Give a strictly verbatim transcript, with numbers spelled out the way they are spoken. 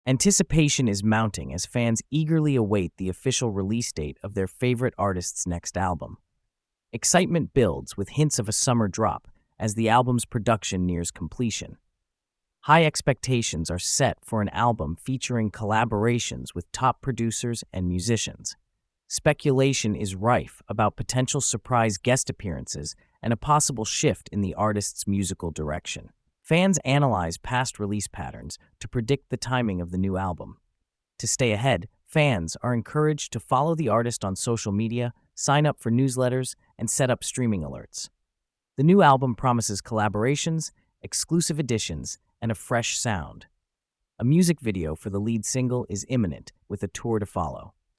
Anticipation is mounting as fans eagerly await the official release date of their favorite artist's next album. Excitement builds with hints of a summer drop as the album's production nears completion. High expectations are set for an album featuring collaborations with top producers and musicians. Speculation is rife about potential surprise guest appearances and a possible shift in the artist's musical direction. Fans analyze past release patterns to predict the timing of the new album. To stay ahead, fans are encouraged to follow the artist on social media, sign up for newsletters, and set up streaming alerts. The new album promises collaborations, exclusive editions, and a fresh sound. A music video for the lead single is imminent, with a tour to follow.